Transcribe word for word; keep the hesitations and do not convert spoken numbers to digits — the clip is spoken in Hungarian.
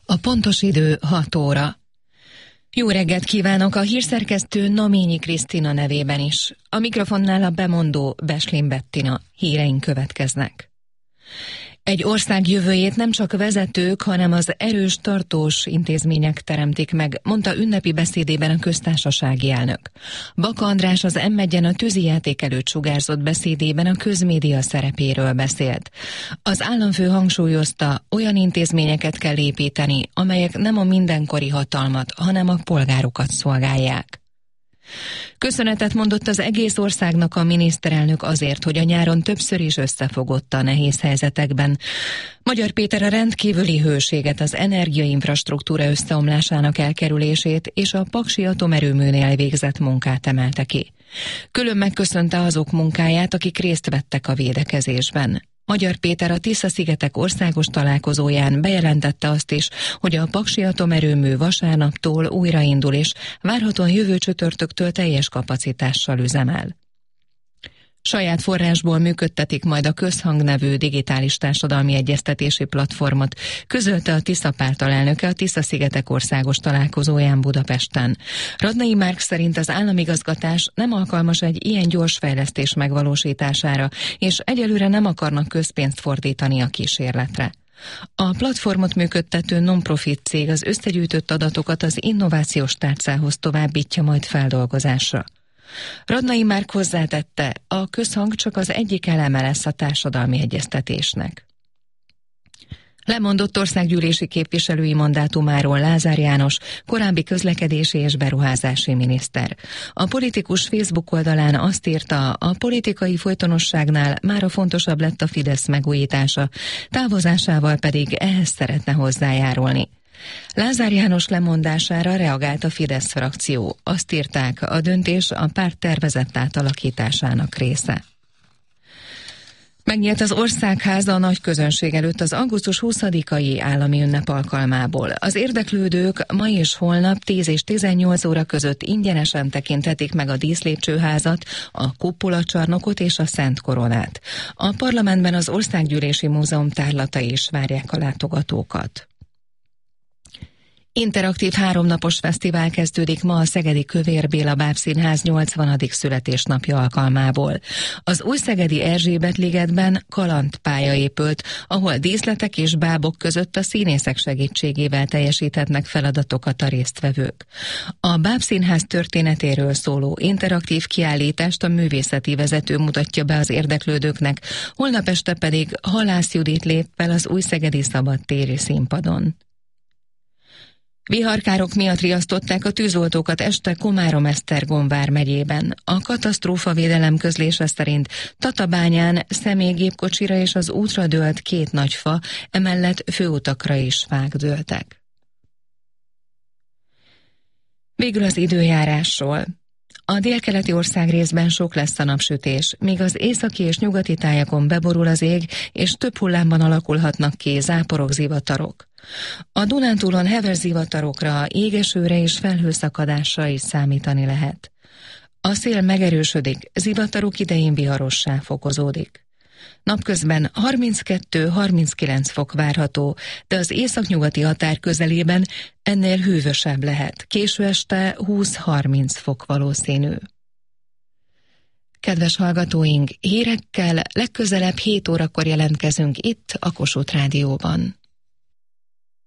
A pontos idő hat óra. Jó reggelt kívánok a hírszerkesztő Naményi Krisztina nevében is. A mikrofonnál a bemondó Beslin Bettina. Híreink következnek. Egy ország jövőjét nem csak vezetők, hanem az erős, tartós intézmények teremtik meg, mondta ünnepi beszédében a köztársasági elnök. Baka András az em egyen a tűzijáték előtt sugárzott beszédében a közmédia szerepéről beszélt. Az államfő hangsúlyozta, olyan intézményeket kell építeni, amelyek nem a mindenkori hatalmat, hanem a polgárokat szolgálják. Köszönetet mondott az egész országnak a miniszterelnök azért, hogy a nyáron többször is összefogott a nehéz helyzetekben. Magyar Péter a rendkívüli hőséget, az energiainfrastruktúra összeomlásának elkerülését és a paksi atomerőműnél végzett munkát emelte ki. Külön megköszönte azok munkáját, akik részt vettek a védekezésben. Magyar Péter a Tisza-szigetek országos találkozóján bejelentette azt is, hogy a paksi atomerőmű vasárnaptól újraindul és várhatóan jövő csütörtöktől teljes kapacitással üzemel. Saját forrásból működtetik majd a Közhang nevű digitális társadalmi egyeztetési platformot, közölte a Tisza párt alelnöke a Tisza-szigetek országos találkozóján Budapesten. Radnai Márk szerint az államigazgatás nem alkalmas egy ilyen gyors fejlesztés megvalósítására, és egyelőre nem akarnak közpénzt fordítani a kísérletre. A platformot működtető non-profit cég az összegyűjtött adatokat az innovációs tárcához továbbítja majd feldolgozásra. Radnai Márk hozzátette, a Közhang csak az egyik eleme lesz a társadalmi egyeztetésnek. Lemondott országgyűlési képviselői mandátumáról Lázár János, korábbi közlekedési és beruházási miniszter. A politikus Facebook oldalán azt írta, a politikai folytonosságnál mára fontosabb lett a Fidesz megújítása, távozásával pedig ehhez szeretne hozzájárulni. Lázár János lemondására reagált a Fidesz frakció. Azt írták, a döntés a párt tervezett átalakításának része. Megnyílt az Országháza a nagy közönség előtt az augusztus huszadikai állami ünnep alkalmából. Az érdeklődők ma és holnap tíz és tizennyolc óra között ingyenesen tekinthetik meg a díszlépcsőházat, a kupolacsarnokot és a Szent Koronát. A parlamentben az Országgyűlési Múzeum tárlatai is várják a látogatókat. Interaktív háromnapos fesztivál kezdődik ma a Szegedi Kövér Béla Bábszínház nyolcvanadik születésnapja alkalmából. Az Újszegedi Erzsébet-ligetben kalandpálya épült, ahol díszletek és bábok között a színészek segítségével teljesíthetnek feladatokat a résztvevők. A Bábszínház történetéről szóló interaktív kiállítást a művészeti vezető mutatja be az érdeklődőknek, holnap este pedig Halász Judit lép fel az Újszegedi Szabadtéri színpadon. Viharkárok miatt riasztották a tűzoltókat este Komárom-Esztergom vármegyében. A katasztrófavédelem közlése szerint Tatabányán személygépkocsira és az útra dőlt két nagy fa, emellett főutakra is fák dőltek. Végül az időjárásról. A délkeleti országrészben sok lesz a napsütés, míg az északi és nyugati tájakon beborul az ég, és több hullámban alakulhatnak ki záporok, zivatarok. A Dunántúlon heves zivatarokra, égesőre és felhőszakadásra is számítani lehet. A szél megerősödik, zivatarok idején viharossá fokozódik. Napközben harminckettő-harminckilenc fok várható, de az északnyugati határ közelében ennél hűvösebb lehet. Késő este húsz-harminc fok valószínű. Kedves hallgatóink, hírekkel legközelebb hét órakor jelentkezünk itt a Kossuth Rádióban.